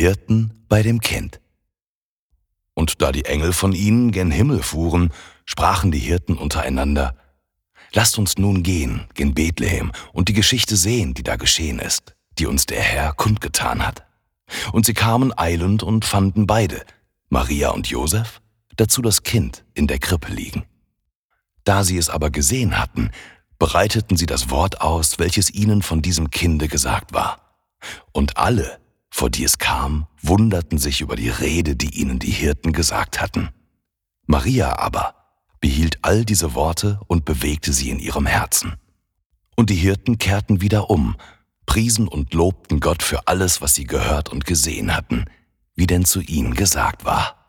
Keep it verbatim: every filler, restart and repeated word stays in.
Hirten bei dem Kind. Und da die Engel von ihnen gen Himmel fuhren, sprachen die Hirten untereinander: Lasst uns nun gehen gen Bethlehem und die Geschichte sehen, die da geschehen ist, die uns der Herr kundgetan hat. Und sie kamen eilend und fanden beide, Maria und Josef, dazu das Kind in der Krippe liegen. Da sie es aber gesehen hatten, breiteten sie das Wort aus, welches ihnen von diesem Kinde gesagt war. Und alle, vor die es kam, wunderten sich über die Rede, die ihnen die Hirten gesagt hatten. Maria aber behielt all diese Worte und bewegte sie in ihrem Herzen. Und die Hirten kehrten wieder um, priesen und lobten Gott für alles, was sie gehört und gesehen hatten, wie denn zu ihnen gesagt war.